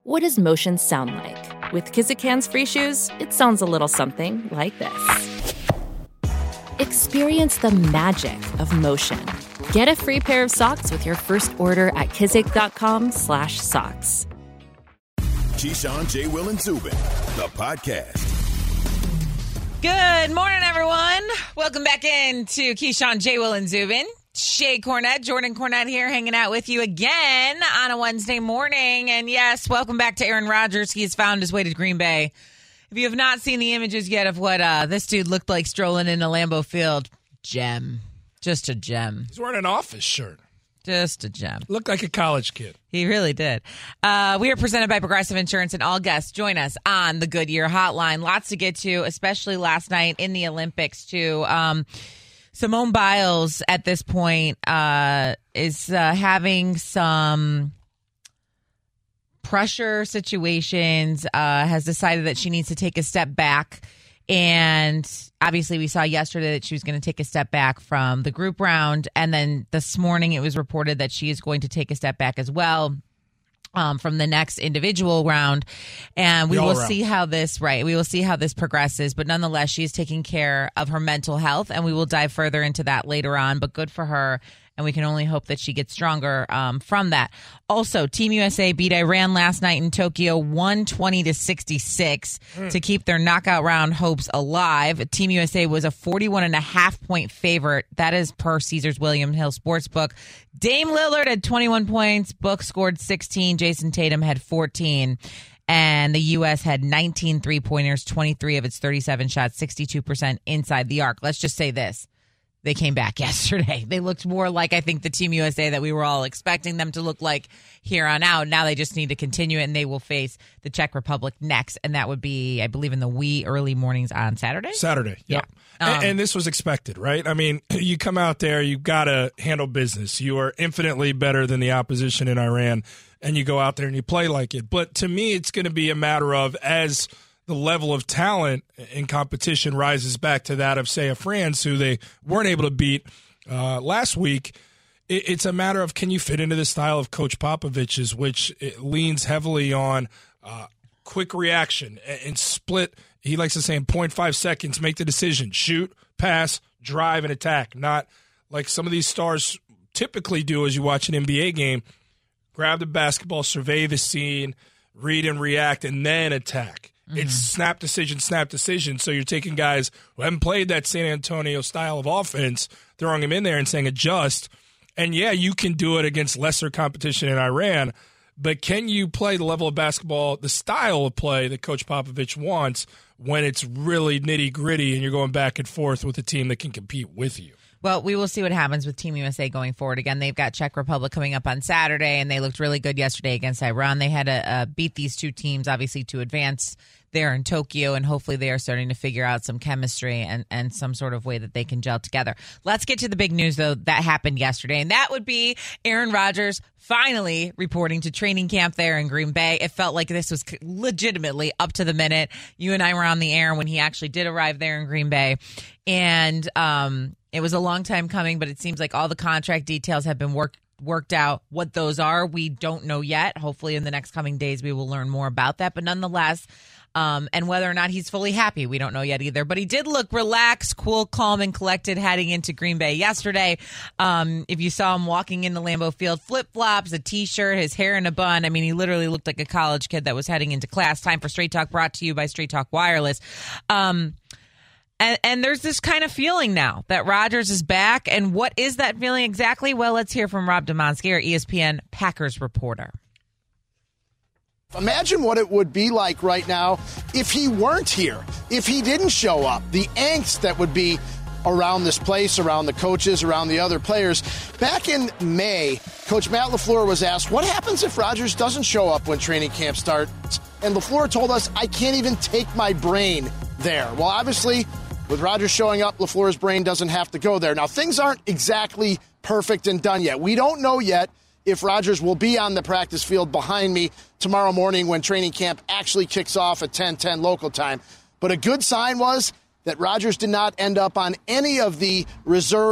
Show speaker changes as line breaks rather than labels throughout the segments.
What does motion sound like? With Kizik Hands Free Shoes, it sounds a little something like this. Experience the magic of motion. Get a free pair of socks with your first order at kizik.com/socks.
Keyshawn, J. Will, and Zubin, the podcast.
Good morning, everyone. Welcome back into Keyshawn, J. Will, and Zubin. Shay Cornett, Jordan Cornett here, hanging out with you again on a Wednesday morning. And yes, welcome back to Aaron Rodgers. He has found his way to Green Bay. If you have not seen the images yet of what this dude looked like strolling into Lambeau Field, gem. Just a gem.
He's wearing an office shirt.
Just a gem.
Looked like a college kid.
He really did. We are presented by Progressive Insurance, and all guests join us on the Goodyear Hotline. Lots to get to, especially last night in the Olympics, too. Simone Biles, at this point, is having some pressure situations, has decided that she needs to take a step back. And obviously, we saw yesterday that she was going to take a step back from the group round. And then this morning, it was reported that she is going to take a step back as well from the next individual round. And we will see how this, we will see how this progresses. But nonetheless, she is taking care of her mental health, and we will dive further into that later on. But good for her. And we can only hope that she gets stronger from that. Also, Team USA beat Iran last night in Tokyo 120-66 to keep their knockout round hopes alive. Team USA was a 41.5-point favorite. That is per Caesars William Hill Sportsbook. Dame Lillard had 21 points. Book scored 16. Jason Tatum had 14. And the U.S. had 19 three-pointers, 23 of its 37 shots, 62% inside the arc. Let's just say this. They came back yesterday. They looked more like, I think, the Team USA that we were all expecting them to look like here on out. Now they just need to continue it, and they will face the Czech Republic next. And that would be, I believe, in the wee early mornings on Saturday?
Saturday, yeah. And this was expected, right? I mean, you come out there, you've got to handle business. You are infinitely better than the opposition in Iran, and you go out there and you play like it. But to me, it's going to be a matter of, as the level of talent in competition rises back to that of, say, a France who they weren't able to beat last week, it's a matter of, can you fit into the style of Coach Popovich's, which it leans heavily on quick reaction and split. He likes to say in 0.5 seconds, make the decision, shoot, pass, drive, and attack. Not like some of these stars typically do as you watch an NBA game. Grab the basketball, survey the scene, read and react, and then attack. It's snap decision. So you're taking guys who haven't played that San Antonio style of offense, throwing them in there and saying adjust. And, yeah, you can do it against lesser competition in Iran, but can you play the level of basketball, the style of play that Coach Popovich wants when it's really nitty-gritty and you're going back and forth with a team that can compete with you?
Well, we will see what happens with Team USA going forward. Again, they've got Czech Republic coming up on Saturday, and they looked really good yesterday against Iran. They had to beat these two teams, obviously, to advance there in Tokyo, and hopefully they are starting to figure out some chemistry and some sort of way that they can gel together. Let's get to the big news, though, that happened yesterday, and that would be Aaron Rodgers finally reporting to training camp there in Green Bay. It felt like this was legitimately up to the minute. You and I were on the air when he actually did arrive there in Green Bay, and it was a long time coming, but it seems like all the contract details have been worked out. What those are, we don't know yet. Hopefully in the next coming days, we will learn more about that. But nonetheless, and whether or not he's fully happy, we don't know yet either. But he did look relaxed, cool, calm, and collected heading into Green Bay yesterday. If you saw him walking into Lambeau Field, flip-flops, a T-shirt, his hair in a bun. I mean, he literally looked like a college kid that was heading into class. Time for Straight Talk, brought to you by Straight Talk Wireless. And there's this kind of feeling now that Rodgers is back. And what is that feeling exactly? Well, let's hear from Rob Demonski, our ESPN Packers reporter.
Imagine what it would be like right now if he weren't here, if he didn't show up, the angst that would be around this place, around the coaches, around the other players. Back in May, Coach Matt LaFleur was asked, what happens if Rodgers doesn't show up when training camp starts? And LaFleur told us, I can't even take my brain there. Well, obviously, with Rodgers showing up, LaFleur's brain doesn't have to go there. Now, things aren't exactly perfect and done yet. We don't know yet if Rodgers will be on the practice field behind me tomorrow morning when training camp actually kicks off at 10:10 local time. But a good sign was that Rodgers did not end up on any of the reserved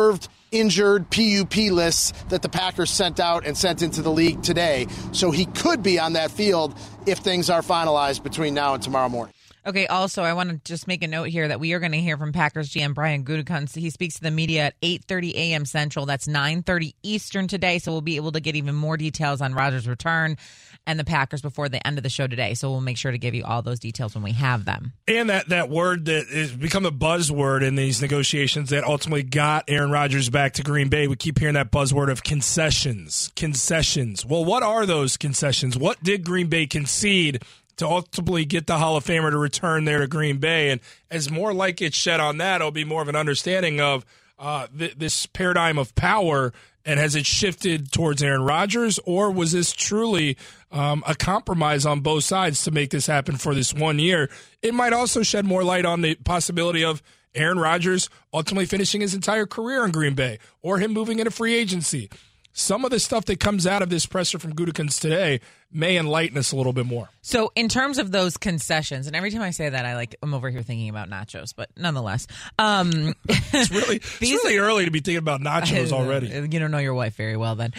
injured PUP lists that the Packers sent out and sent into the league today. So he could be on that field if things are finalized between now and tomorrow morning.
Okay, also, I want to just make a note here that we are going to hear from Packers GM Brian Gutekunst. He speaks to the media at 8:30 a.m. Central. That's 9:30 Eastern today, so we'll be able to get even more details on Rodgers' return and the Packers before the end of the show today. So we'll make sure to give you all those details when we have them.
And that word that has become the buzzword in these negotiations that ultimately got Aaron Rodgers back to Green Bay. We keep hearing that buzzword of concessions. Concessions. Well, what are those concessions? What did Green Bay concede to ultimately get the Hall of Famer to return there to Green Bay? And as more light gets shed on that, it'll be more of an understanding of this paradigm of power. And has it shifted towards Aaron Rodgers, or was this truly a compromise on both sides to make this happen for this 1 year? It might also shed more light on the possibility of Aaron Rodgers ultimately finishing his entire career in Green Bay, or him moving into free agency. Some of the stuff that comes out of this presser from Gutekunst today may enlighten us a little bit more.
So in terms of those concessions, and every time I say that, I'm over here thinking about nachos, but nonetheless.
It's really early to be thinking about nachos already.
You don't know your wife very well then.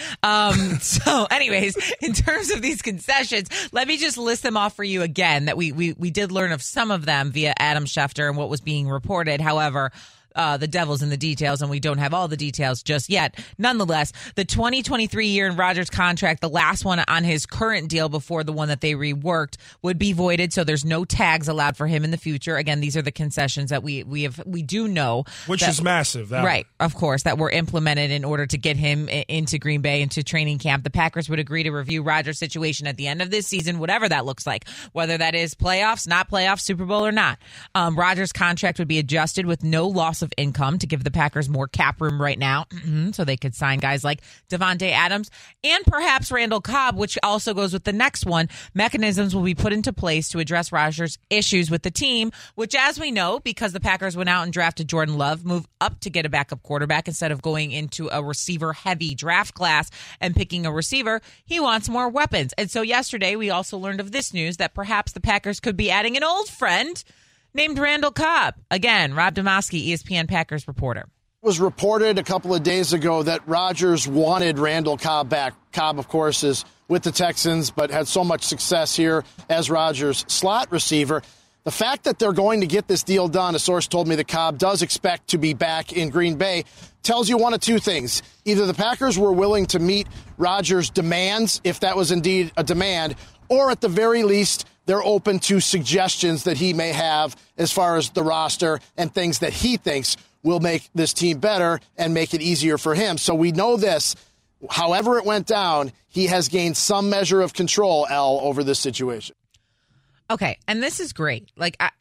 So anyways, in terms of these concessions, let me just list them off for you again, that we did learn of some of them via Adam Schefter and what was being reported. However, the devil's in the details, and we don't have all the details just yet. Nonetheless, the 2023 year in Rodgers' contract, the last one on his current deal before the one that they reworked, would be voided, so there's no tags allowed for him in the future. Again, these are the concessions that we do know.
Which is massive.
Right, of course, that were implemented in order to get him into Green Bay, into training camp. The Packers would agree to review Rodgers' situation at the end of this season, whatever that looks like, whether that is playoffs, not playoffs, Super Bowl or not. Rodgers' contract would be adjusted with no loss of income to give the Packers more cap room right now, so they could sign guys like Devontae Adams and perhaps Randall Cobb, which also goes with the next one. Mechanisms will be put into place to address Rodgers' issues with the team, which, as we know, because the Packers went out and drafted Jordan Love, moved up to get a backup quarterback instead of going into a receiver-heavy draft class and picking a receiver. He wants more weapons. And so yesterday we also learned of this news that perhaps the Packers could be adding an old friend named Randall Cobb. Again, Rob Demoski, ESPN Packers reporter.
It was reported a couple of days ago that Rodgers wanted Randall Cobb back. Cobb, of course, is with the Texans, but had so much success here as Rodgers' slot receiver. The fact that they're going to get this deal done, a source told me that Cobb does expect to be back in Green Bay, tells you one of two things. Either the Packers were willing to meet Rodgers' demands, if that was indeed a demand, or at the very least, they're open to suggestions that he may have as far as the roster and things that he thinks will make this team better and make it easier for him. So we know this. However it went down, he has gained some measure of control, over this situation.
Okay, and this is great.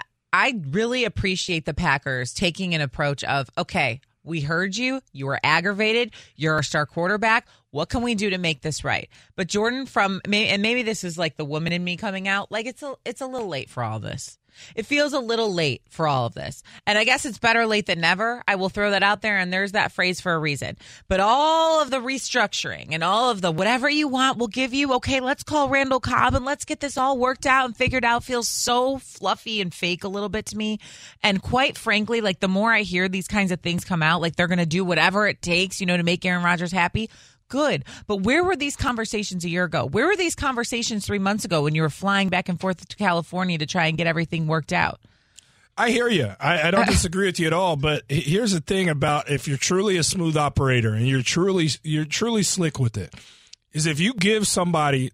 I really appreciate the Packers taking an approach of, okay, we heard you. You were aggravated. You're our star quarterback. What can we do to make this right? But Jordan, and maybe this is like the woman in me coming out, it's a little late for all this. It feels a little late for all of this. And I guess it's better late than never. I will throw that out there, and there's that phrase for a reason. But all of the restructuring and all of the whatever you want, we'll give you, okay, let's call Randall Cobb and let's get this all worked out and figured out, feels so fluffy and fake a little bit to me. And quite frankly, the more I hear these kinds of things come out, they're going to do whatever it takes, to make Aaron Rodgers happy. Good. But where were these conversations a year ago? Where were these conversations 3 months ago when you were flying back and forth to California to try and get everything worked out?
I hear you. I don't disagree with you at all. But here's the thing about if you're truly a smooth operator and you're truly slick with it, is if you give somebody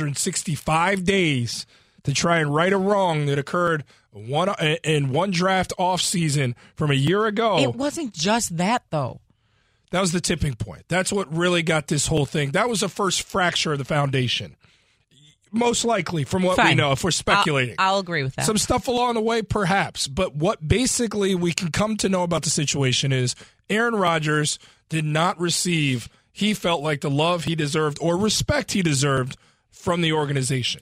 365 days to try and right a wrong that occurred in one draft offseason from a year ago.
It wasn't just that, though.
That was the tipping point. That's what really got this whole thing. That was the first fracture of the foundation. Most likely, from what we know, if we're speculating.
I'll agree with that.
Some stuff along the way, perhaps. But what basically we can come to know about the situation is Aaron Rodgers did not receive, he felt like, the love he deserved or respect he deserved from the organization.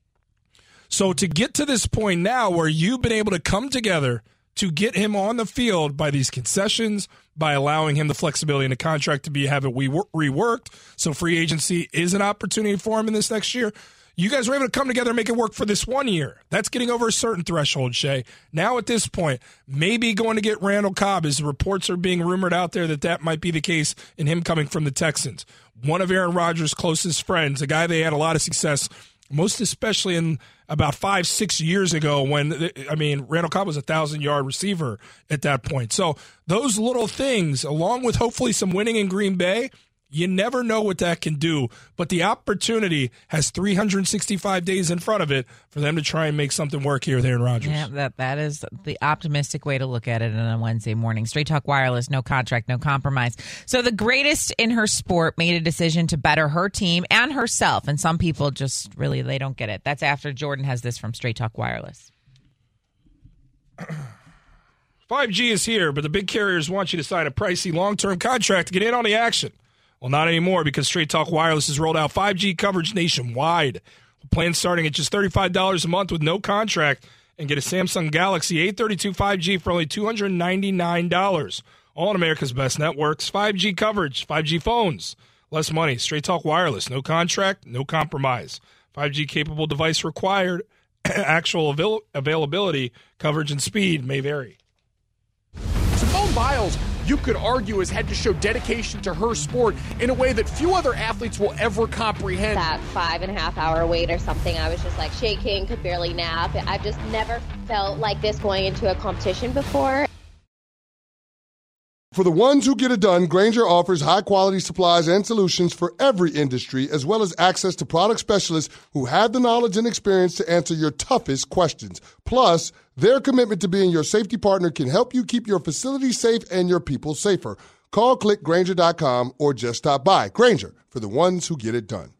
So to get to this point now where you've been able to come together to get him on the field by these concessions, by allowing him the flexibility in the contract to have it reworked, so free agency is an opportunity for him in this next year. You guys were able to come together and make it work for this 1 year. That's getting over a certain threshold, Shay. Now at this point, maybe going to get Randall Cobb, as reports are being rumored out there that might be the case in him coming from the Texans. One of Aaron Rodgers' closest friends, a guy they had a lot of success, most especially in about 5-6 years ago when, Randall Cobb was a 1,000-yard receiver at that point. So those little things, along with hopefully some winning in Green Bay, you never know what that can do, but the opportunity has 365 days in front of it for them to try and make something work here with Aaron Rodgers.
Yeah, that is the optimistic way to look at it on a Wednesday morning. Straight Talk Wireless, no contract, no compromise. So the greatest in her sport made a decision to better her team and herself, and some people just really, they don't get it. That's after Jordan has this from Straight Talk Wireless.
5G is here, but the big carriers want you to sign a pricey long-term contract to get in on the action. Well, not anymore, because Straight Talk Wireless has rolled out 5G coverage nationwide. Plans starting at just $35 a month with no contract, and get a Samsung Galaxy A32 5G for only $299. All on America's best networks. 5G coverage, 5G phones, less money. Straight Talk Wireless, no contract, no compromise. 5G capable device required. Actual availability, coverage, and speed may vary.
Simone Biles, you could argue, has had to show dedication to her sport in a way that few other athletes will ever comprehend.
That 5.5-hour wait or something, I was just like shaking, could barely nap. I've just never felt like this going into a competition before.
For the ones who get it done, Grainger offers high-quality supplies and solutions for every industry, as well as access to product specialists who have the knowledge and experience to answer your toughest questions. Plus, their commitment to being your safety partner can help you keep your facility safe and your people safer. Call, click Grainger.com, or just stop by. Grainger, for the ones who get it done.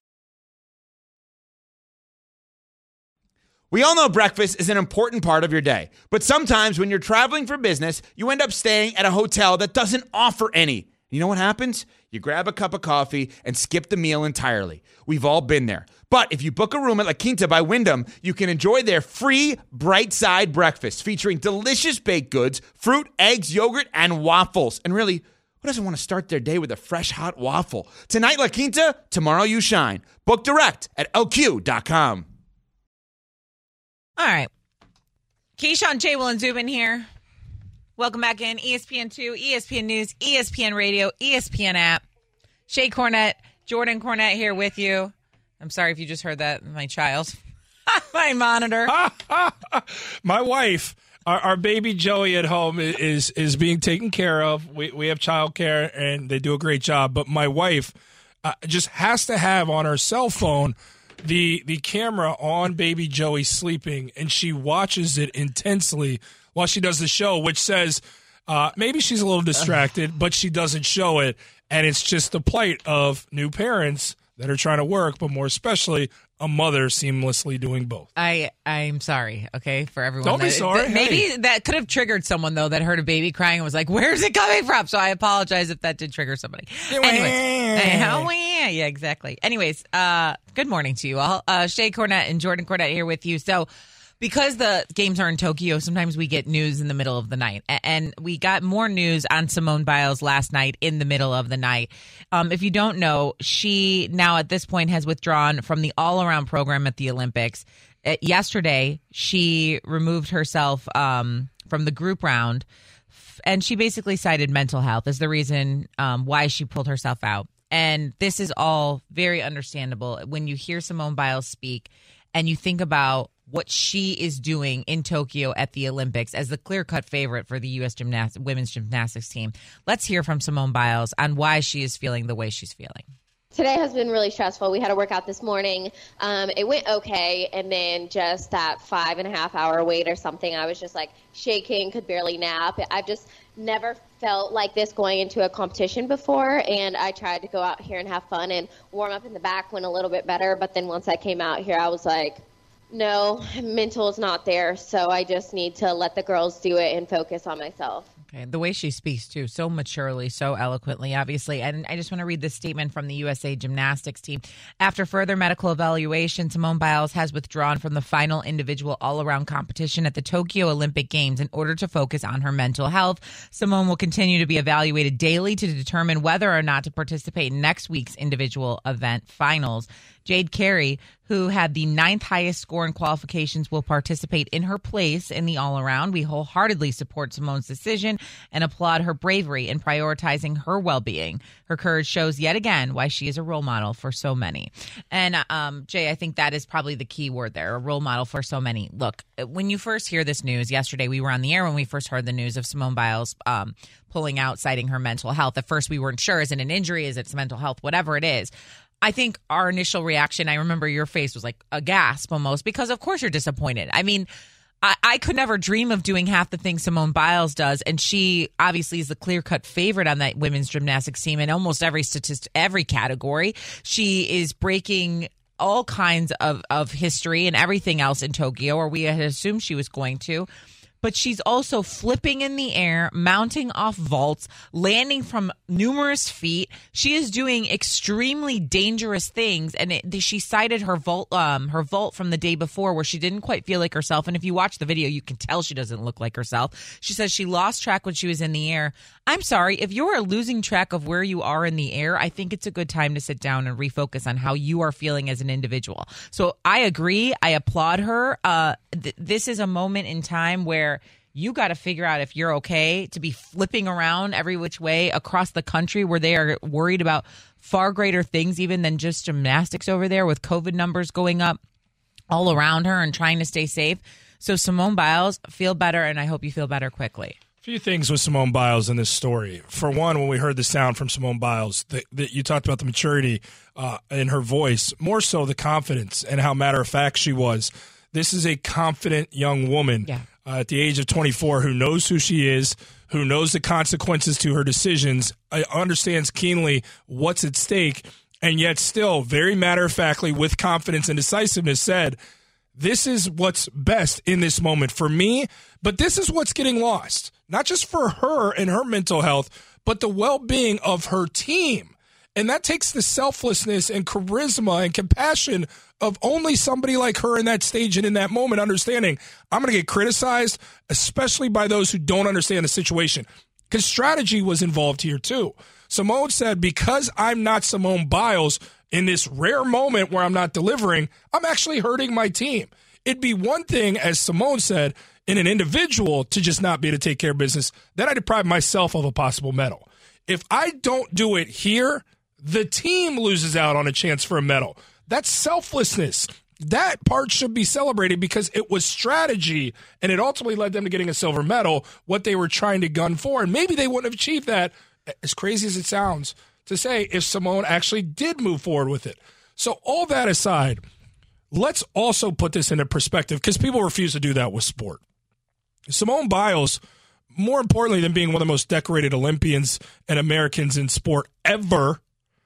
We all know breakfast is an important part of your day, but sometimes when you're traveling for business, you end up staying at a hotel that doesn't offer any. You know what happens? You grab a cup of coffee and skip the meal entirely. We've all been there. But if you book a room at La Quinta by Wyndham, you can enjoy their free Bright Side breakfast featuring delicious baked goods, fruit, eggs, yogurt, and waffles. And really, who doesn't want to start their day with a fresh hot waffle? Tonight, La Quinta, tomorrow you shine. Book direct at LQ.com.
All right. Keyshawn, J. Will, and Zubin here. Welcome back in. ESPN2, ESPN News, ESPN Radio, ESPN app. Shay Cornett, Jordan Cornett here with you. I'm sorry if you just heard that. My child. My monitor.
My wife, our baby Joey at home is being taken care of. We have childcare, and they do a great job. But my wife just has to have on her cell phone the camera on baby Joey sleeping, and she watches it intensely while she does the show, which says maybe she's a little distracted, but she doesn't show it. And it's just the plight of new parents that are trying to work, but more especially a mother seamlessly doing both.
I'm sorry, okay, for everyone.
Don't be sorry.
Maybe that could have triggered someone, though, that heard a baby crying and was like, where's it coming from? So I apologize if that did trigger somebody. Yeah, exactly. Anyways, good morning to you all. Shay Cornett and Jordan Cornett here with you. So because the games are in Tokyo, sometimes we get news in the middle of the night. And we got more news on Simone Biles last night in the middle of the night. If you don't know, she now at this point has withdrawn from the all-around program at the Olympics. Yesterday, she removed herself from the group round, and she basically cited mental health as the reason why she pulled herself out. And this is all very understandable when you hear Simone Biles speak and you think about what she is doing in Tokyo at the Olympics as the clear-cut favorite for the U.S. women's gymnastics team. Let's hear from Simone Biles on why she is feeling the way she's feeling.
Today has been really stressful. We had a workout this morning. It went okay, and then just that 5.5-hour wait or something, I was just like shaking, could barely nap. I've just never felt like this going into a competition before, and I tried to go out here and have fun and warm up in the back, went a little bit better, but then once I came out here, I was like, no, mental is not there, so I just need to let the girls do it and focus on myself.
Okay, the way she speaks, too, so maturely, so eloquently, obviously. And I just want to read this statement from the USA Gymnastics team. After further medical evaluation, Simone Biles has withdrawn from the final individual all-around competition at the Tokyo Olympic Games in order to focus on her mental health. Simone will continue to be evaluated daily to determine whether or not to participate in next week's individual event finals. Jade Carey, who had the 9th highest score in qualifications, will participate in her place in the all-around. We wholeheartedly support Simone's decision and applaud her bravery in prioritizing her well-being. Her courage shows yet again why she is a role model for so many. And, Jay, I think that is probably the key word there, a role model for so many. Look, when you first hear this news, yesterday we were on the air when we first heard the news of Simone Biles pulling out, citing her mental health. At first we weren't sure, is it an injury, is it mental health, whatever it is. I think our initial reaction, I remember your face was like a gasp almost, because of course you're disappointed. I mean, I could never dream of doing half the things Simone Biles does, and she obviously is the clear-cut favorite on that women's gymnastics team in almost every every category. She is breaking all kinds of history and everything else in Tokyo, or we had assumed she was going to. But she's also flipping in the air, mounting off vaults, landing from numerous feet. She is doing extremely dangerous things, and she cited her vault from the day before, where she didn't quite feel like herself. And if you watch the video, you can tell she doesn't look like herself. She says she lost track when she was in the air. I'm sorry, if you're losing track of where you are in the air, I think it's a good time to sit down and refocus on how you are feeling as an individual. So I agree. I applaud her. This is a moment in time where you got to figure out if you're okay to be flipping around every which way across the country, where they are worried about far greater things even than just gymnastics over there, with COVID numbers going up all around her and trying to stay safe. So Simone Biles, feel better, and I hope you feel better quickly.
A few things with Simone Biles in this story. For one, when we heard the sound from Simone Biles, you talked about the maturity in her voice, more so the confidence and how matter-of-fact she was. This is a confident young woman at the age of 24 who knows who she is, who knows the consequences to her decisions, understands keenly what's at stake, and yet still very matter-of-factly, with confidence and decisiveness, said, this is what's best in this moment for me, but this is what's getting lost. Not just for her and her mental health, but the well-being of her team. And that takes the selflessness and charisma and compassion of only somebody like her in that stage and in that moment, understanding I'm going to get criticized, especially by those who don't understand the situation. Because strategy was involved here too. Simone said, because I'm not Simone Biles in this rare moment where I'm not delivering, I'm actually hurting my team. It'd be one thing, as Simone said, in an individual to just not be able to take care of business, then I deprive myself of a possible medal. If I don't do it here, the team loses out on a chance for a medal. That's selflessness. That part should be celebrated because it was strategy, and it ultimately led them to getting a silver medal, what they were trying to gun for. And maybe they wouldn't have achieved that, as crazy as it sounds to say, if Simone actually did move forward with it. So all that aside, let's also put this into perspective, because people refuse to do that with sport. Simone Biles, more importantly than being one of the most decorated Olympians and Americans in sport ever,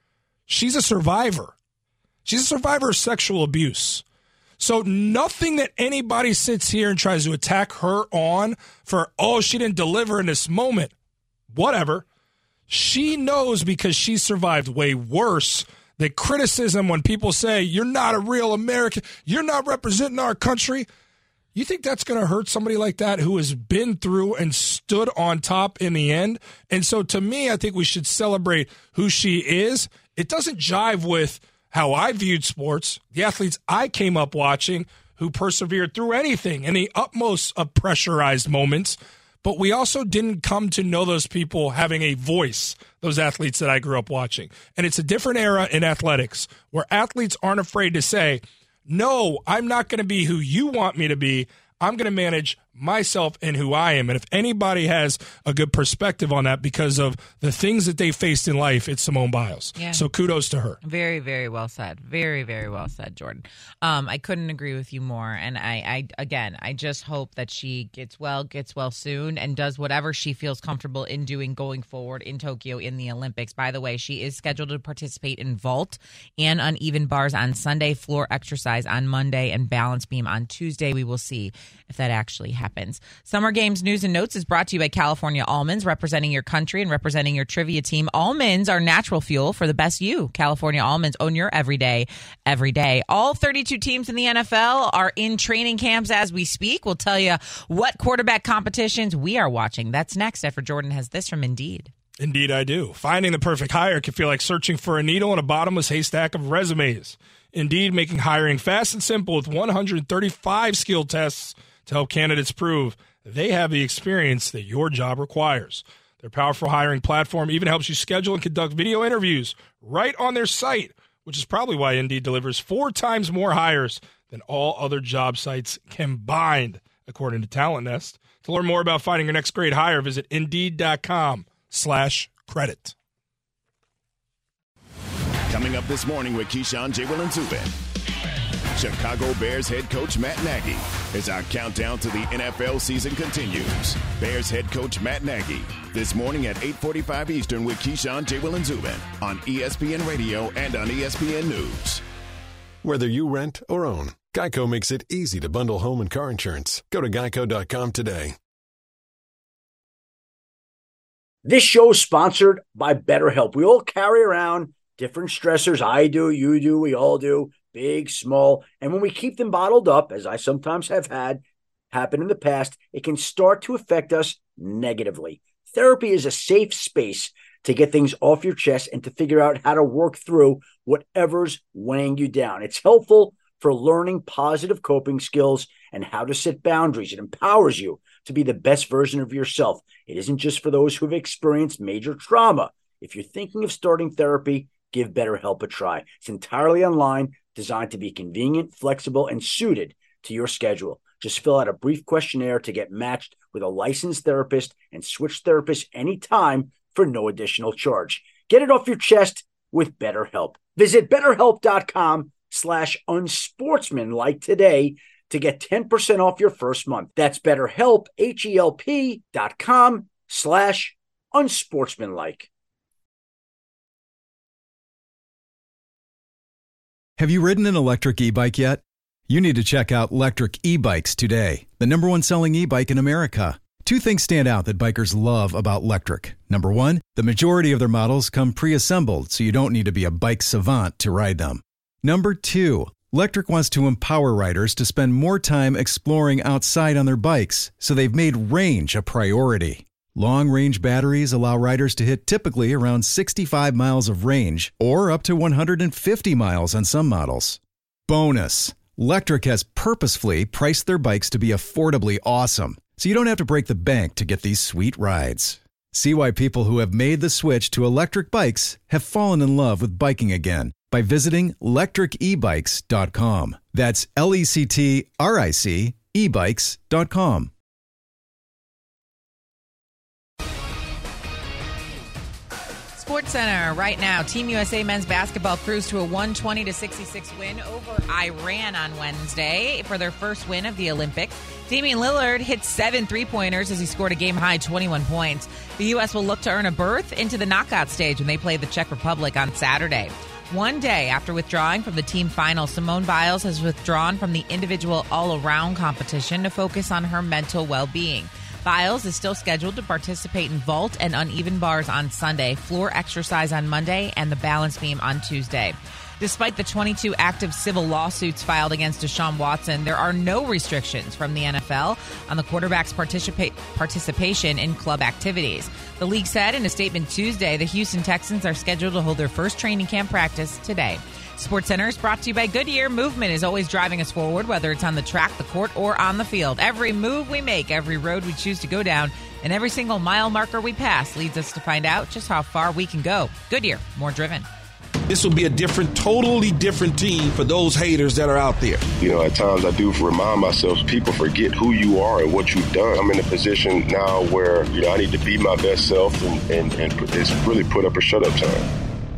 she's a survivor. She's a survivor of sexual abuse. So nothing that anybody sits here and tries to attack her on for, oh, she didn't deliver in this moment, whatever. She knows, because she survived way worse, that criticism when people say, you're not a real American, you're not representing our country. You think that's going to hurt somebody like that who has been through and stood on top in the end? And so to me, I think we should celebrate who she is. It doesn't jive with how I viewed sports, the athletes I came up watching who persevered through anything in the utmost of pressurized moments. But we also didn't come to know those people having a voice, those athletes that I grew up watching. And it's a different era in athletics where athletes aren't afraid to say, no, I'm not going to be who you want me to be. I'm going to manage myself and who I am. And if anybody has a good perspective on that because of the things that they faced in life, it's Simone Biles. Yeah. So kudos to her.
Very, very well said. Very, very well said, Jordan. I couldn't agree with you more. And I just hope that she gets well soon, and does whatever she feels comfortable in doing going forward in Tokyo in the Olympics. By the way, she is scheduled to participate in vault and uneven bars on Sunday, floor exercise on Monday, and balance beam on Tuesday. We will see if that actually happens. Summer Games News and Notes is brought to you by California Almonds, representing your country and representing your trivia team. Almonds are natural fuel for the best you. California Almonds, own your everyday, every day. All 32 teams in the NFL are in training camps as we speak. We'll tell you what quarterback competitions we are watching. That's next after Jordan has this from Indeed.
Indeed, I do. Finding the perfect hire can feel like searching for a needle in a bottomless haystack of resumes. Indeed, making hiring fast and simple with 135 skill tests to help candidates prove they have the experience that your job requires. Their powerful hiring platform even helps you schedule and conduct video interviews right on their site, which is probably why Indeed delivers 4 times more hires than all other job sites combined, according to Talent Nest. To learn more about finding your next great hire, visit Indeed.com/credit.
Coming up this morning with Keyshawn, J. Will, and Zubin. Chicago Bears head coach Matt Nagy as our countdown to the NFL season continues. Bears head coach Matt Nagy this morning at 8:45 Eastern with Keyshawn, J. Will, and Zubin on ESPN Radio and on ESPN News.
Whether you rent or own, Geico makes it easy to bundle home and car insurance. Go to geico.com today.
This show is sponsored by BetterHelp. We all carry around different stressors. I do, you do, we all do, big, small. And when we keep them bottled up, as I sometimes have had happen in the past, it can start to affect us negatively. Therapy is a safe space to get things off your chest and to figure out how to work through whatever's weighing you down. It's helpful for learning positive coping skills and how to set boundaries. It empowers you to be the best version of yourself. It isn't just for those who've experienced major trauma. If you're thinking of starting therapy, give BetterHelp a try. It's entirely online, designed to be convenient, flexible, and suited to your schedule. Just fill out a brief questionnaire to get matched with a licensed therapist and switch therapists anytime for no additional charge. Get it off your chest with BetterHelp. Visit BetterHelp.com/unsportsmanlike today to get 10% off your first month. That's BetterHelp, HELP.com/unsportsmanlike.
Have you ridden an electric e-bike yet? You need to check out Lectric E-Bikes today, the #1 selling e-bike in America. 2 things stand out that bikers love about Lectric. Number 1, the majority of their models come pre-assembled, so you don't need to be a bike savant to ride them. Number 2, Lectric wants to empower riders to spend more time exploring outside on their bikes, so they've made range a priority. Long-range batteries allow riders to hit typically around 65 miles of range or up to 150 miles on some models. Bonus, Lectric has purposefully priced their bikes to be affordably awesome, so you don't have to break the bank to get these sweet rides. See why people who have made the switch to electric bikes have fallen in love with biking again by visiting lectricebikes.com. That's LECTRIC ebikes.com.
SportsCenter right now. Team USA men's basketball cruised to a 120-66 win over Iran on Wednesday for their first win of the Olympics. Damian Lillard hit 7 3-pointers as he scored a game-high 21 points. The U.S. will look to earn a berth into the knockout stage when they play the Czech Republic on Saturday. One day after withdrawing from the team final, Simone Biles has withdrawn from the individual all-around competition to focus on her mental well-being. Biles is still scheduled to participate in vault and uneven bars on Sunday, floor exercise on Monday, and the balance beam on Tuesday. Despite the 22 active civil lawsuits filed against Deshaun Watson, there are no restrictions from the NFL on the quarterback's participation in club activities. The league said in a statement Tuesday the Houston Texans are scheduled to hold their first training camp practice today. SportsCenter is brought to you by Goodyear. Movement is always driving us forward, whether it's on the track, the court, or on the field. Every move we make, every road we choose to go down, and every single mile marker we pass leads us to find out just how far we can go. Goodyear, more driven.
This will be a totally different team for those haters that are out there.
You know, at times I do remind myself, people forget who you are and what you've done. I'm in a position now where, I need to be my best self and it's really put up or shut up time.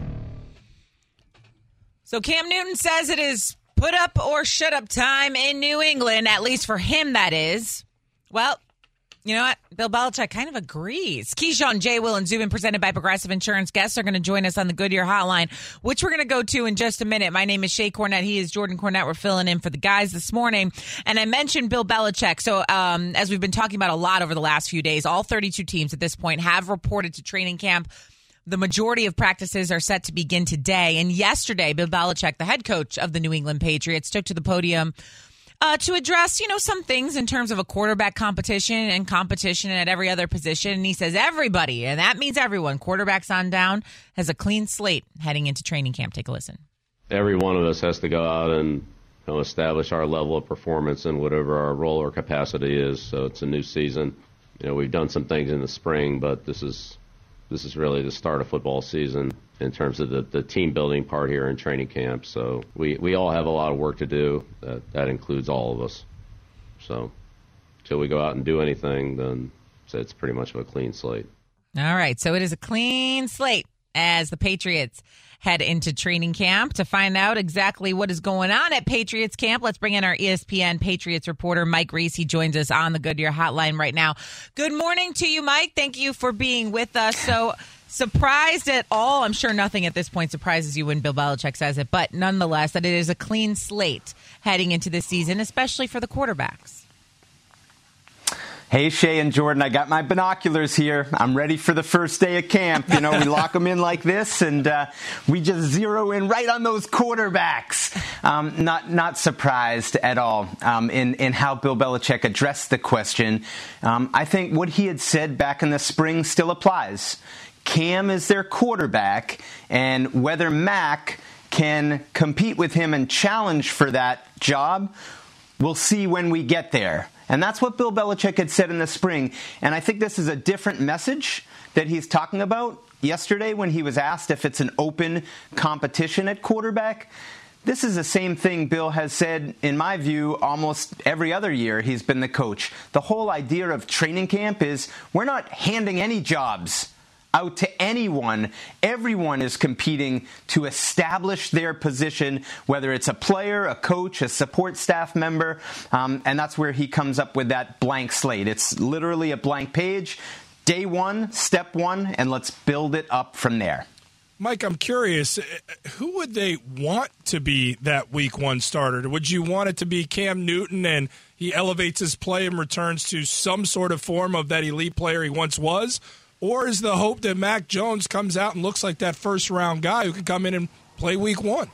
So Cam Newton says it is put up or shut up time in New England, at least for him, that is. Well, you know what? Bill Belichick kind of agrees. Keyshawn, J. Will, and Zubin, presented by Progressive Insurance. Guests are going to join us on the Goodyear Hotline, which we're going to go to in just a minute. My name is Shay Cornett. He is Jordan Cornett. We're filling in for the guys this morning. And I mentioned Bill Belichick. So as we've been talking about a lot over the last few days, all 32 teams at this point have reported to training camp. The majority of practices are set to begin today. And yesterday, Bill Belichick, the head coach of the New England Patriots, took to the podium to address, some things in terms of a quarterback competition at every other position. And he says everybody, and that means everyone, quarterbacks on down, has a clean slate heading into training camp. Take a listen.
every one of us has to go out and establish our level of performance in whatever our role or capacity is. So it's a new season. We've done some things in the spring, but this is really the start of football season in terms of the team building part here in training camp. So we all have a lot of work to do. That includes all of us. So until we go out and do anything, then it's pretty much of a clean slate.
All right. So it is a clean slate as the Patriots head into training camp. To find out exactly what is going on at Patriots camp, let's bring in our ESPN Patriots reporter, Mike Reese. He joins us on the Goodyear hotline right now. Good morning to you, Mike. Thank you for being with us. So surprised at all? I'm sure nothing at this point surprises you when Bill Belichick says it, but nonetheless, that it is a clean slate heading into this season, especially for the quarterbacks.
Hey, Shay and Jordan, I got my binoculars here. I'm ready for the first day of camp. We lock them in like this, and we just zero in right on those quarterbacks. Not surprised at all in how Bill Belichick addressed the question. I think what he had said back in the spring still applies. Cam is their quarterback, and whether Mac can compete with him and challenge for that job, we'll see when we get there. And that's what Bill Belichick had said in the spring. And I think this is a different message that he's talking about. Yesterday, when he was asked if it's an open competition at quarterback, this is the same thing Bill has said, in my view, almost every other year he's been the coach. The whole idea of training camp is we're not handing any jobs out to anyone. Everyone is competing to establish their position, whether it's a player, a coach, a support staff member, and that's where he comes up with that blank slate. It's literally a blank page. Day one, step one, and let's build it up from there.
Mike, I'm curious, who would they want to be that week one starter? Would you want it to be Cam Newton and he elevates his play and returns to some sort of form of that elite player he once was? Or is the hope that Mac Jones comes out and looks like that first-round guy who can come in and play week one?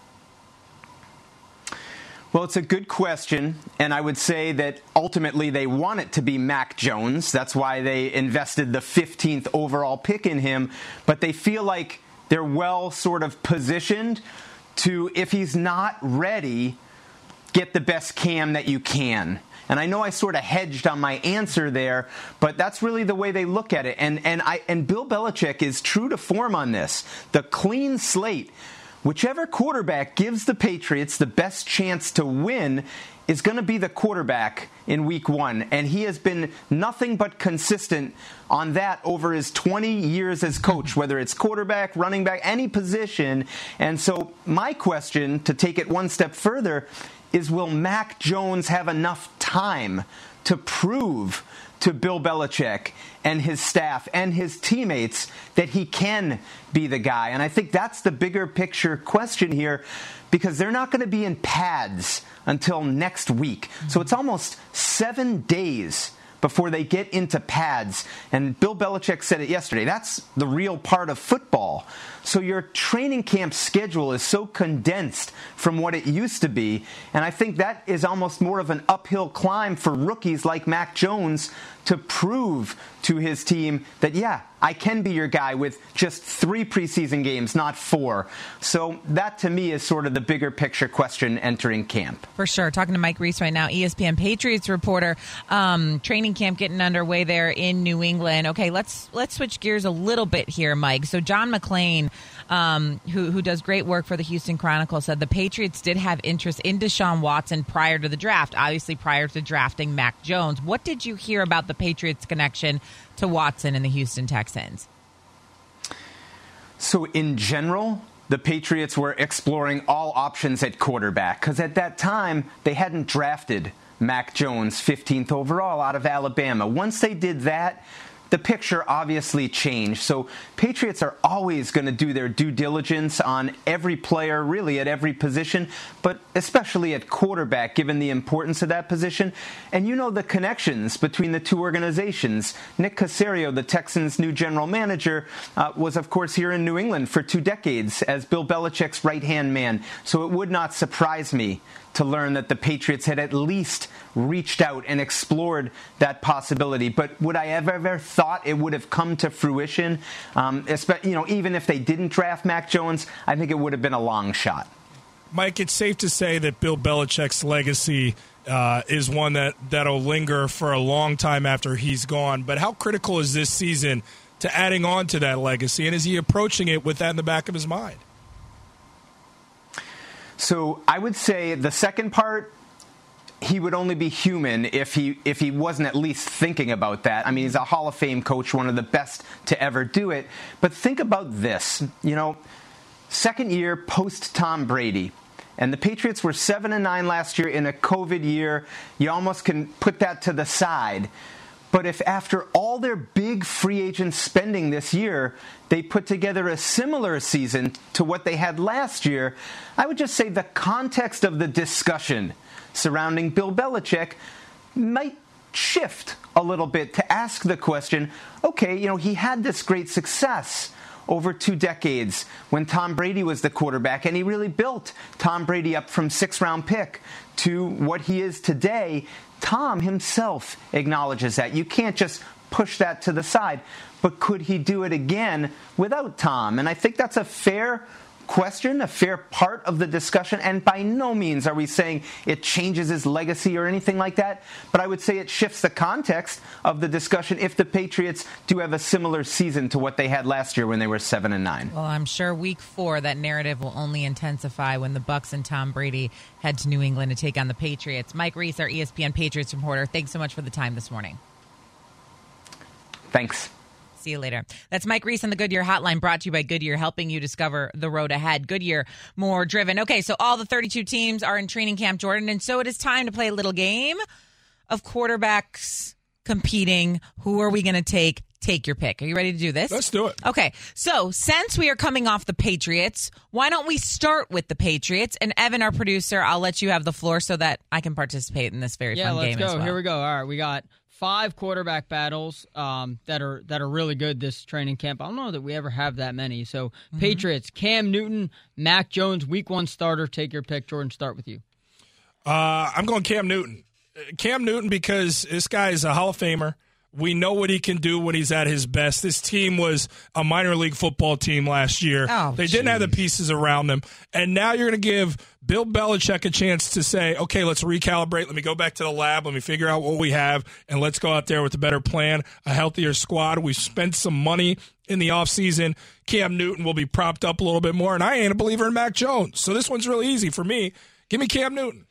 Well, it's a good question, and I would say that ultimately they want it to be Mac Jones. That's why they invested the 15th overall pick in him. But they feel like they're well sort of positioned to, if he's not ready, get the best Cam that you can. And I know I sort of hedged on my answer there, but that's really the way they look at it. And Bill Belichick is true to form on this. The clean slate, whichever quarterback gives the Patriots the best chance to win is going to be the quarterback in week one. And he has been nothing but consistent on that over his 20 years as coach, whether it's quarterback, running back, any position. And so my question, to take it one step further, is will Mac Jones have enough time to prove to Bill Belichick and his staff and his teammates that he can be the guy? And I think that's the bigger picture question here, because they're not going to be in pads until next week. So it's almost 7 days before they get into pads. And Bill Belichick said it yesterday. That's the real part of football. So your training camp schedule is so condensed from what it used to be. And I think that is almost more of an uphill climb for rookies like Mac Jones to prove to his team that, yeah, I can be your guy with just 3 preseason games, not 4. So that, to me, is sort of the bigger picture question entering camp.
For sure. Talking to Mike Reese right now, ESPN Patriots reporter. Training camp getting underway there in New England. Okay, let's switch gears a little bit here, Mike. So John McClain, who does great work for the Houston Chronicle, said the Patriots did have interest in Deshaun Watson prior to the draft, obviously prior to drafting Mac Jones. What did you hear about the Patriots' connection to Watson and the Houston Texans?
So in general, the Patriots were exploring all options at quarterback, because at that time they hadn't drafted Mac Jones 15th overall out of Alabama. Once they did that, the picture obviously changed. So Patriots are always going to do their due diligence on every player, really at every position, but especially at quarterback, given the importance of that position. And you know the connections between the two organizations. Nick Caserio, the Texans' new general manager, was, of course, here in New England for 2 decades as Bill Belichick's right-hand man. So it would not surprise me to learn that the Patriots had at least reached out and explored that possibility. But would I have ever thought it would have come to fruition? Even if they didn't draft Mac Jones, I think it would have been a long shot.
Mike, it's safe to say that Bill Belichick's legacy is one that'll linger for a long time after he's gone. But how critical is this season to adding on to that legacy, and is he approaching it with that in the back of his mind?
So I would say the second part, he would only be human if he wasn't at least thinking about that. I mean, he's a Hall of Fame coach, one of the best to ever do it. But think about this, second year post Tom Brady. And the Patriots were 7-9 last year in a COVID year. You almost can put that to the side. But if after all their big free agent spending this year, they put together a similar season to what they had last year, I would just say the context of the discussion surrounding Bill Belichick might shift a little bit to ask the question, okay, he had this great success over 2 decades when Tom Brady was the quarterback, and he really built Tom Brady up from 6th-round pick to what he is today. Tom himself acknowledges that. You can't just push that to the side. But could he do it again without Tom? And I think that's a fair question, a fair part of the discussion, and by no means are we saying it changes his legacy or anything like that, but I would say it shifts the context of the discussion if the Patriots do have a similar season to what they had last year when they were 7-9.
Well, I'm sure week 4 that narrative will only intensify when the Bucs and Tom Brady head to New England to take on the Patriots. Mike Reese, our ESPN Patriots reporter, thanks so much for the time this morning.
Thanks.
See you later. That's Mike Reese on the Goodyear Hotline, brought to you by Goodyear, helping you discover the road ahead. Goodyear, more driven. Okay, so all the 32 teams are in training camp, Jordan, and so it is time to play a little game of quarterbacks competing. Who are we going to take? Take your pick. Are you ready to do this?
Let's do it.
Okay, so since we are coming off the Patriots, why don't we start with the Patriots? And Evan, our producer, I'll let you have the floor so that I can participate in this very fun game as well.
Yeah, let's go. Here we go. All right, we got 5 quarterback battles that are really good this training camp. I don't know that we ever have that many. So Patriots, Cam Newton, Mac Jones, week 1 starter. Take your pick. Jordan, start with you.
I'm going Cam Newton. Cam Newton because this guy is a Hall of Famer. We know what he can do when he's at his best. This team was a minor league football team last year. They didn't have the pieces around them. And now you're going to give Bill Belichick a chance to say, okay, let's recalibrate. Let me go back to the lab. Let me figure out what we have, and let's go out there with a better plan, a healthier squad. We've spent some money in the offseason. Cam Newton will be propped up a little bit more, and I ain't a believer in Mac Jones. So this one's really easy for me. Give me Cam Newton.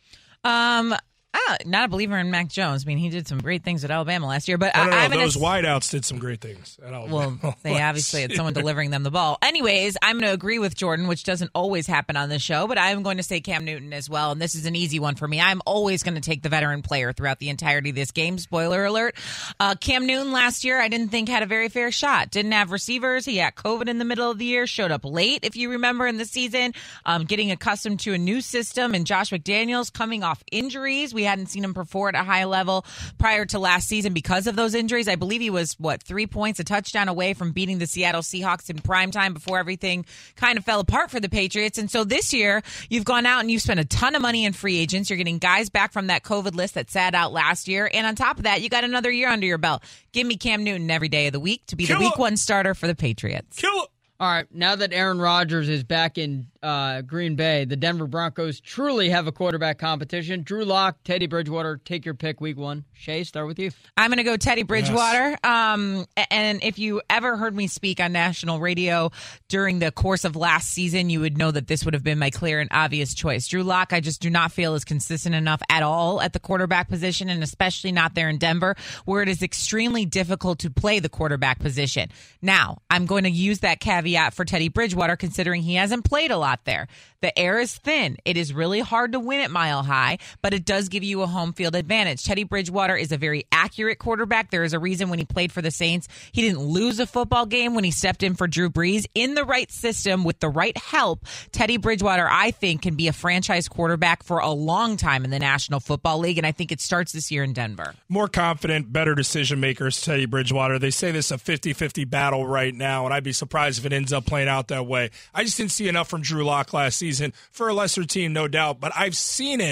Not a believer in Mac Jones. I mean, he did some great things at Alabama last year. But
those wideouts did some great things at Alabama.
Well, they obviously had someone delivering them the ball. Anyways, I'm going to agree with Jordan, which doesn't always happen on this show, but I'm going to say Cam Newton as well, and this is an easy one for me. I'm always going to take the veteran player throughout the entirety of this game. Spoiler alert. Cam Newton last year, I didn't think had a very fair shot. Didn't have receivers. He had COVID in the middle of the year, showed up late, if you remember, in the season, getting accustomed to a new system, and Josh McDaniels coming off injuries. We hadn't seen him perform at a high level prior to last season because of those injuries. I believe he was, 3 points, a touchdown away from beating the Seattle Seahawks in primetime before everything kind of fell apart for the Patriots. And so this year, you've gone out and you've spent a ton of money in free agents. You're getting guys back from that COVID list that sat out last year. And on top of that, you got another year under your belt. Give me Cam Newton every day of the week to be the week 1 starter for the Patriots.
Kill it.
All right, now that Aaron Rodgers is back in Green Bay, the Denver Broncos truly have a quarterback competition. Drew Lock, Teddy Bridgewater, take your pick week 1. Shay, start with you.
I'm going to go Teddy Bridgewater. Yes. And if you ever heard me speak on national radio during the course of last season, you would know that this would have been my clear and obvious choice. Drew Lock, I just do not feel is consistent enough at all at the quarterback position, and especially not there in Denver, where it is extremely difficult to play the quarterback position. Now, I'm going to use that caveat for Teddy Bridgewater, considering he hasn't played a lot there. The air is thin. It is really hard to win at Mile High, but it does give you a home field advantage. Teddy Bridgewater is a very accurate quarterback. There is a reason when he played for the Saints, he didn't lose a football game when he stepped in for Drew Brees. In the right system, with the right help, Teddy Bridgewater, I think, can be a franchise quarterback for a long time in the National Football League, and I think it starts this year in Denver.
More confident, better decision makers, Teddy Bridgewater. They say this is a 50-50 battle right now, and I'd be surprised if it ends up playing out that way. I just didn't see enough from Drew Lock last season for a lesser team, no doubt, but I've seen it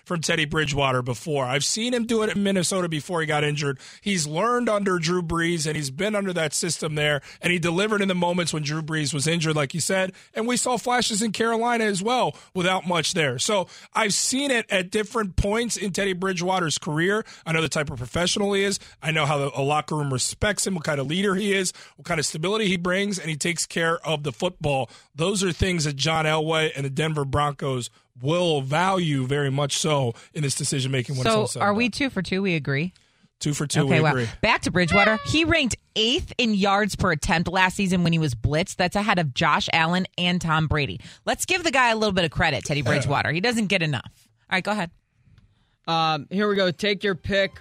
from Teddy Bridgewater before. I've seen him do it in Minnesota before he got injured. He's learned under Drew Brees, and he's been under that system there, and he delivered in the moments when Drew Brees was injured, like you said, and we saw flashes in Carolina as well without much there. So I've seen it at different points in Teddy Bridgewater's career. I know the type of professional he is. I know how a locker room respects him, what kind of leader he is, what kind of stability he brings, and he takes care of the football. Those are things that John Elway and the Denver Broncos will value very much so in this decision-making.
So are we 2 for 2? We agree?
2 for 2,
okay,
we agree.
Back to Bridgewater. He ranked 8th in yards per attempt last season when he was blitzed. That's ahead of Josh Allen and Tom Brady. Let's give the guy a little bit of credit, Teddy Bridgewater. He doesn't get enough. All right, go ahead.
Here we go. Take your pick.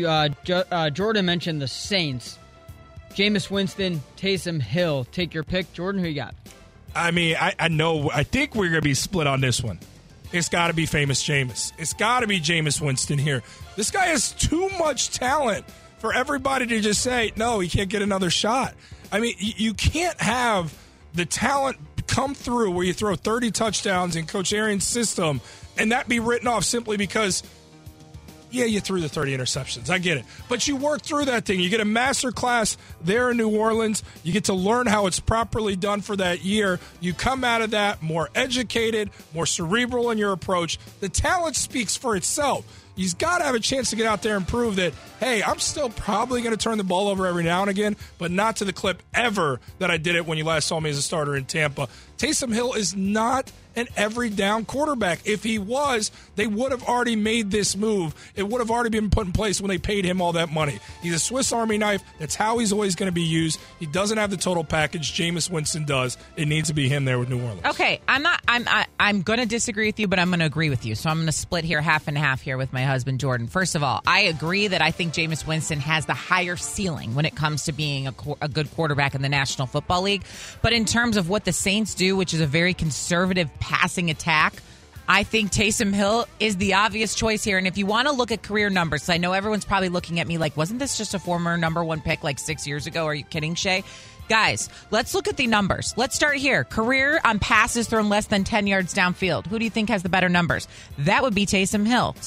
Jordan mentioned the Saints. Jameis Winston, Taysom Hill. Take your pick. Jordan, who you got?
I mean, I know. I think we're going to be split on this one. It's got to be famous Jameis. It's got to be Jameis Winston here. This guy has too much talent for everybody to just say, no, he can't get another shot. I mean, you can't have the talent come through where you throw 30 touchdowns in Coach Arians' system and that be written off simply because, yeah, you threw the 30 interceptions. I get it. But you work through that thing. You get a master class there in New Orleans. You get to learn how it's properly done for that year. You come out of that more educated, more cerebral in your approach. The talent speaks for itself. He's got to have a chance to get out there and prove that, hey, I'm still probably going to turn the ball over every now and again, but not to the clip ever that I did it when you last saw me as a starter in Tampa. Taysom Hill is not an every down quarterback. If he was, they would have already made this move. It would have already been put in place when they paid him all that money. He's a Swiss Army knife. That's how he's always going to be used. He doesn't have the total package. Jameis Winston does. It needs to be him there with New Orleans.
Okay, I'm going to disagree with you, but I'm going to agree with you. So I'm going to split here half and half here with my husband Jordan. First of all, I agree that I think Jameis Winston has the higher ceiling when it comes to being a good quarterback in the National Football League. But in terms of what the Saints do, which is a very conservative passing attack, I think Taysom Hill is the obvious choice here. And if you want to look at career numbers, I know everyone's probably looking at me like, wasn't this just a former number 1 pick like 6 years ago? Are you kidding, Shay? Guys, let's look at the numbers. Let's start here. Career on passes thrown less than 10 yards downfield. Who do you think has the better numbers? That would be Taysom Hill.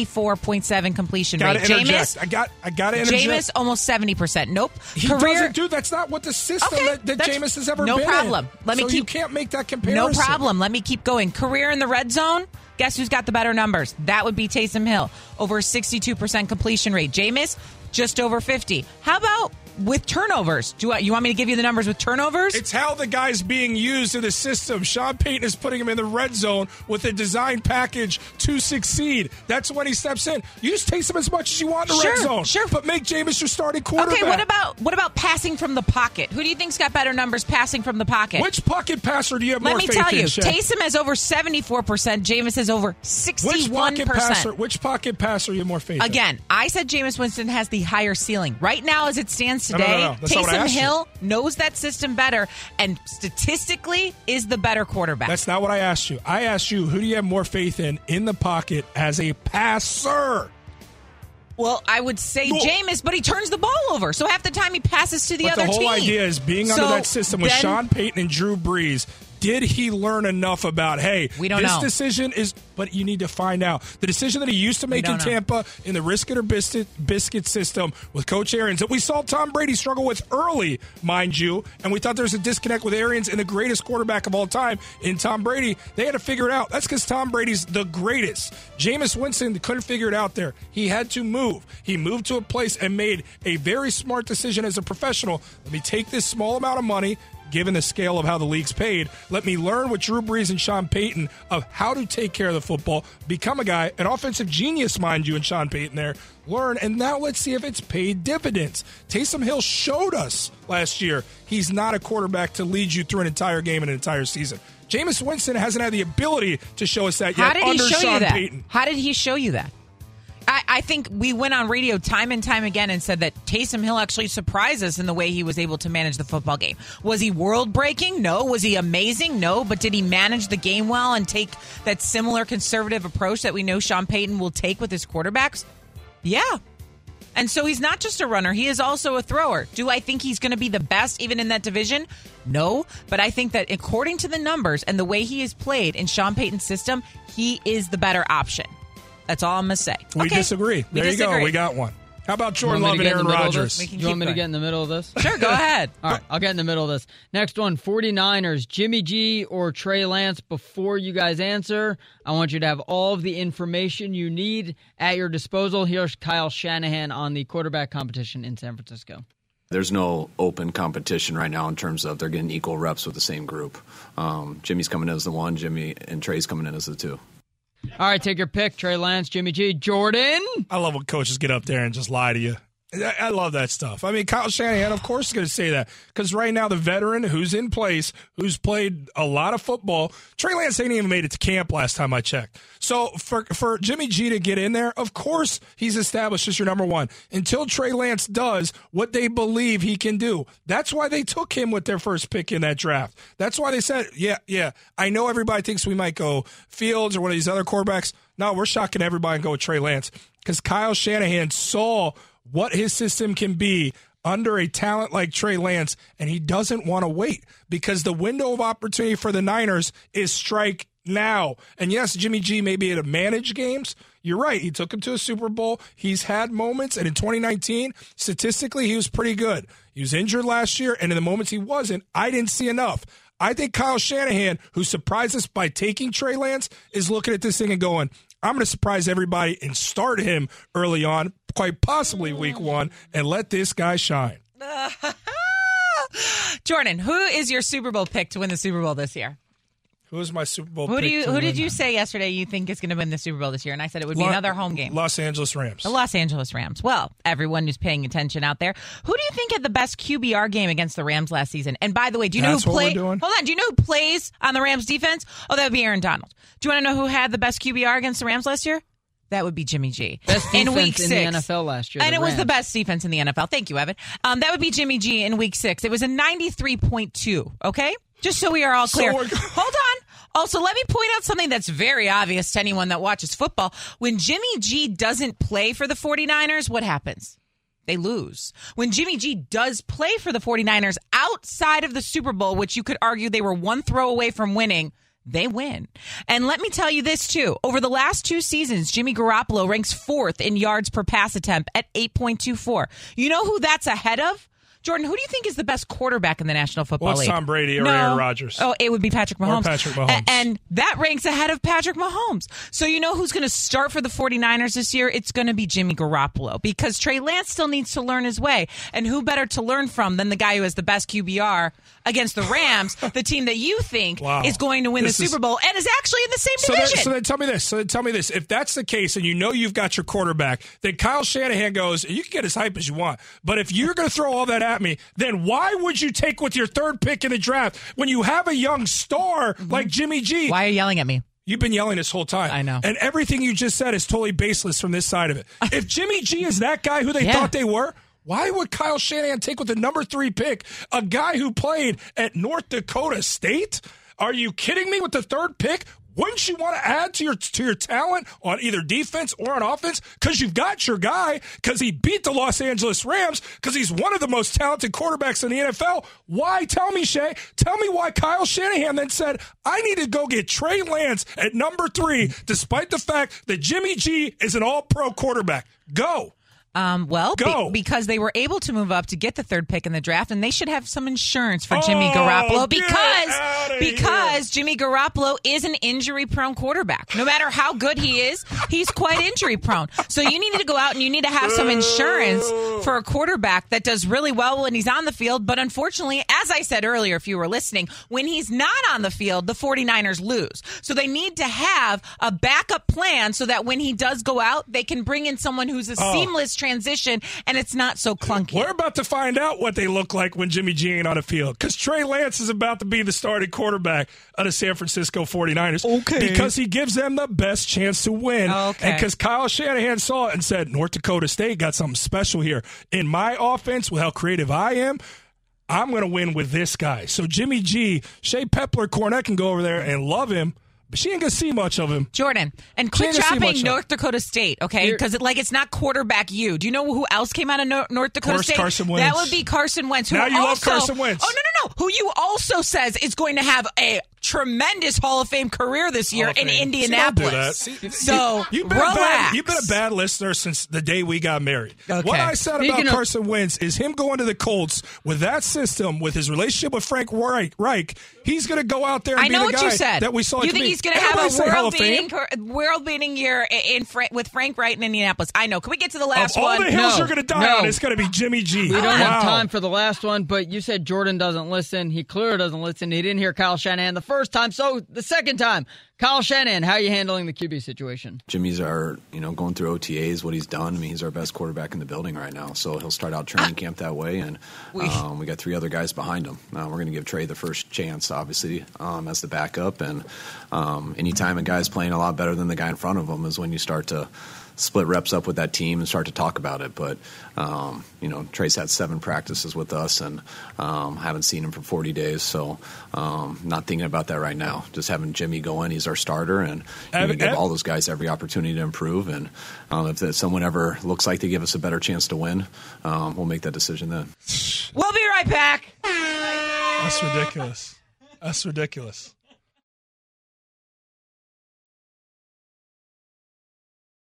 74.7 completion rate.
Jameis, I got to interject.
Jameis, almost 70%. Nope.
He doesn't do. That's not what the system that Jameis has ever been in.
No problem.
You can't make that comparison.
No problem. Let me keep going. Career in the red zone. Guess who's got the better numbers? That would be Taysom Hill. Over 62% completion rate. Jameis, just over 50. How about with turnovers? You want me to give you the numbers with turnovers?
It's how the guy's being used in the system. Sean Payton is putting him in the red zone with a design package to succeed. That's when he steps in. You just taste him as much as you want in the red zone. Sure, but make Jameis your starting quarterback.
Okay, what about passing from the pocket? Who do you think's got better numbers passing from the pocket?
Which pocket passer do you have more faith in?
Let me tell you, Taysom has over 74%. Jameis has over 61%.
Which pocket passer do you have more faith in?
Again, I said Jameis Winston has the higher ceiling. Right now, as it stands today, Taysom Hill knows that system better and statistically is the better quarterback.
That's not what I asked you. I asked you, who do you have more faith in the pocket as a passer?
Well, I would say Jameis, but he turns the ball over. So half the time he passes to the other team.
The whole idea is being under that system with Sean Payton and Drew Brees. Did he learn enough about, hey,
we don't know.
Decision is, but you need to find out. The decision that he used to make in Tampa in the risk it or biscuit system with Coach Arians that we saw Tom Brady struggle with early, mind you, and we thought there was a disconnect with Arians and the greatest quarterback of all time in Tom Brady. They had to figure it out. That's because Tom Brady's the greatest. Jameis Winston couldn't figure it out there. He had to move. He moved to a place and made a very smart decision as a professional. Let me take this small amount of money, given the scale of how the league's paid, let me learn with Drew Brees and Sean Payton of how to take care of the football, become a guy, an offensive genius, mind you, and Sean Payton there, learn, and now let's see if it's paid dividends. Taysom Hill showed us last year he's not a quarterback to lead you through an entire game and an entire season. Jameis Winston hasn't had the ability to show us that yet under Sean Payton.
How did he show you that? I think we went on radio time and time again and said that Taysom Hill actually surprised us in the way he was able to manage the football game. Was he world-breaking? No. Was he amazing? No. But did he manage the game well and take that similar conservative approach that we know Sean Payton will take with his quarterbacks? Yeah. And so he's not just a runner. He is also a thrower. Do I think he's going to be the best even in that division? No. But I think that according to the numbers and the way he is played in Sean Payton's system, he is the better option. That's all I'm going to say.
We disagree. There you go. We got one. How about Jordan Love and Aaron Rodgers?
You want me to get in the middle of this?
Sure, go ahead.
All right, I'll get in the middle of this. Next one, 49ers, Jimmy G or Trey Lance. Before you guys answer, I want you to have all of the information you need at your disposal. Here's Kyle Shanahan on the quarterback competition in San Francisco.
There's no open competition right now in terms of they're getting equal reps with the same group. Jimmy's coming in as the 1, Jimmy and Trey's coming in as the 2.
All right, take your pick. Trey Lance, Jimmy G, Jordan.
I love when coaches get up there and just lie to you. I love that stuff. I mean, Kyle Shanahan, of course, is going to say that because right now the veteran who's in place, who's played a lot of football, Trey Lance ain't even made it to camp last time I checked. So for Jimmy G to get in there, of course he's established as your number 1 until Trey Lance does what they believe he can do. That's why they took him with their first pick in that draft. That's why they said, yeah, I know everybody thinks we might go Fields or one of these other quarterbacks. No, we're shocking everybody and go with Trey Lance because Kyle Shanahan saw what his system can be under a talent like Trey Lance, and he doesn't want to wait because the window of opportunity for the Niners is strike now. And yes, Jimmy G may be able to manage games. You're right. He took him to a Super Bowl. He's had moments, and in 2019, statistically, he was pretty good. He was injured last year, and in the moments he wasn't, I didn't see enough. I think Kyle Shanahan, who surprised us by taking Trey Lance, is looking at this thing and going, I'm going to surprise everybody and start him early on, quite possibly week 1, and let this guy shine.
Jordan, who is your Super Bowl pick to win the Super Bowl this year?
Who is my Super Bowl pick?
Who did you say yesterday you think is going to win the Super Bowl this year? And I said it would be another home game.
Los Angeles Rams.
The Los Angeles Rams. Well, everyone who's paying attention out there, who do you think had the best QBR game against the Rams last season? And by the way, do you know who played? Hold on. Do you know who plays on the Rams defense? Oh, that would be Aaron Donald. Do you want to know who had the best QBR against the Rams last year? That would be Jimmy G.
Best defense
in week 6
in the NFL last year.
And it was the best defense in the NFL. Thank you, Evan. That would be Jimmy G in week 6. It was a 93.2, okay? Just so we are all clear. Hold on. Also, let me point out something that's very obvious to anyone that watches football. When Jimmy G doesn't play for the 49ers, what happens? They lose. When Jimmy G does play for the 49ers outside of the Super Bowl, which you could argue they were one throw away from winning, they win. And let me tell you this, too. Over the last 2 seasons, Jimmy Garoppolo ranks 4th in yards per pass attempt at 8.24. You know who that's ahead of? Jordan, who do you think is the best quarterback in the National Football League?
Well, it's Tom Brady or Aaron Rodgers.
Oh, it would be Patrick Mahomes.
Or Patrick Mahomes.
And that ranks ahead of Patrick Mahomes. So you know who's going to start for the 49ers this year? It's going to be Jimmy Garoppolo because Trey Lance still needs to learn his way. And who better to learn from than the guy who has the best QBR against the Rams, the team that you think is going to win the Super Bowl and is actually in the same division.
So then tell me this. If that's the case and you know you've got your quarterback, then Kyle Shanahan goes, you can get as hype as you want. But if you're going to throw all that at me, then why would you take with your 3rd pick in the draft when you have a young star like Jimmy G?
Why are you yelling at me?
You've been yelling this whole time.
I know.
And everything you just said is totally baseless from this side of it. If Jimmy G is that guy who they thought they were, why would Kyle Shanahan take with the number 3 pick a guy who played at North Dakota State? Are you kidding me with the 3rd pick? Wouldn't you want to add to your talent on either defense or on offense? Because you've got your guy, because he beat the Los Angeles Rams, because he's one of the most talented quarterbacks in the NFL. Why? Tell me, Shay. Tell me why Kyle Shanahan then said, I need to go get Trey Lance at number 3, despite the fact that Jimmy G is an all-pro quarterback. Go.
Because they were able to move up to get the 3rd pick in the draft, and they should have some insurance for Jimmy Garoppolo because Jimmy Garoppolo is an injury-prone quarterback. No matter how good he is, he's quite injury-prone. So you need to go out and you need to have some insurance for a quarterback that does really well when he's on the field. But unfortunately, as I said earlier, if you were listening, when he's not on the field, the 49ers lose. So they need to have a backup plan so that when he does go out, they can bring in someone who's a seamless transition, and it's not so clunky.
We're about to find out what they look like when Jimmy G ain't on the field, because Trey Lance is about to be the starting quarterback of the San Francisco 49ers. Okay. Because he gives them the best chance to win. Okay. And because Kyle Shanahan saw it and said, North Dakota State got something special here. In my offense, with how creative I am, I'm going to win with this guy. So Jimmy G, Shea Pepler, Cornette can go over there and love him, but she ain't going to see much of him.
Jordan, and quit dropping North Dakota State, okay? Because it's not quarterback you. Do you know who else came out of North Dakota State?
Carson Wentz.
That would be Carson Wentz.
Now you love Carson Wentz.
Oh, no. Who you also says is going to have a tremendous Hall of Fame career this year in Indianapolis. So
you've been
relax.
You've been a bad listener since the day we got married.
Okay.
What I said about Carson Wentz is him going to the Colts with that system, with his relationship with Frank Reich, he's going to go out there and be the guy that we saw.
You think he's going to have a world-beating year with Frank Reich in Indianapolis? I know. Can we get to the last one?
All the hills are going to die on. It's going to be Jimmy G.
We don't have time for the last one, but you said Jordan doesn't listen. He clearly doesn't listen. He didn't hear Kyle Shanahan the first time, so the second time. Kyle Shanahan, how are you handling the QB situation?
Jimmy's going through OTAs, what he's done. I mean, he's our best quarterback in the building right now. So he'll start out training camp that way, and we got 3 other guys behind him. We're going to give Trey the first chance, obviously, as the backup. And anytime a guy's playing a lot better than the guy in front of him is when you start to split reps up with that team and start to talk about it. But, Trey's had 7 practices with us and haven't seen him for 40 days. So not thinking about that right now. Just having Jimmy go in. He's our starter, and give all those guys every opportunity to improve. And if someone ever looks like they give us a better chance to win, we'll make that decision then.
We'll be right back.
That's ridiculous.